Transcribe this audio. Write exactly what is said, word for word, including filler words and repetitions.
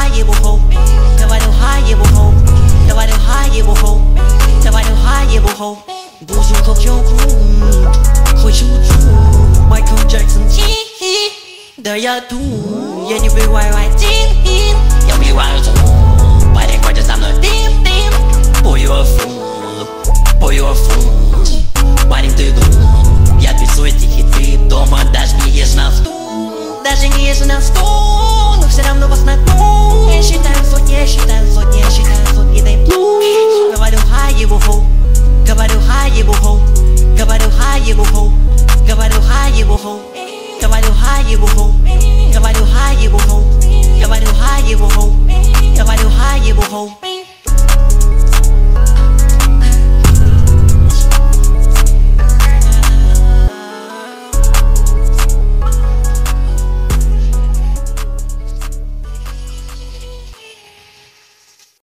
хай его хоу, говорю хай его хоу, говорю хай его хоу, говорю хай его хоу. Бузулка в челку, хочу чу, Майкл Джексон ти, да я тут, я не бываю один, я убиваю звук, парень ходит со мной дым, дым. Pull your food, pull your food, парень ты глуп, я пишу эти хиты дома, даже не ешь на стул, даже не ешь на стул, но все равно вас нагну. Я считаю сотни, я считаю сотни, я считаю сотни, дай плюс. Говорю хай его хоу, говорю хай его хоу, говорю хай его хоу, говорю хай его хоу, говорю хай его хоу.